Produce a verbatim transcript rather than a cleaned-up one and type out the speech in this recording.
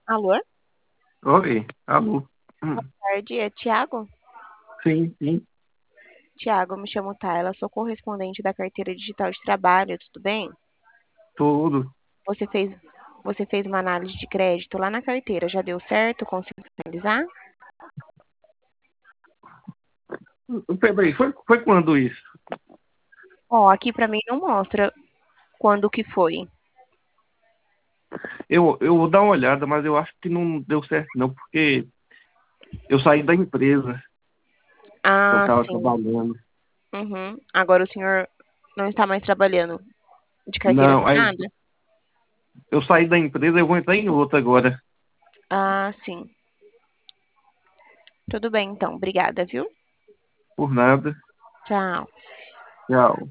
Alô? Boa Oi, alô. Hum, tarde, é Tiago? Sim, sim, Tiago, me chamo Tayla, sou correspondente da carteira digital de trabalho, tudo bem? tudo. Você fez, você fez uma análise de crédito lá na carteira, já deu certo? Conseguiu finalizar? Peraí, foi, foi quando isso? Ó, aqui pra mim não mostra quando que foi. Eu, eu vou dar uma olhada, mas eu acho que não deu certo não, porque eu saí da empresa que eu Ah, estava sim. trabalhando. Uhum. Agora o senhor não está mais trabalhando de carteira Não, aí assinada? eu saí da empresa, eu vou entrar em outra agora. Ah, sim. Tudo bem, então. Obrigada, viu? Por nada. Tchau. Tchau.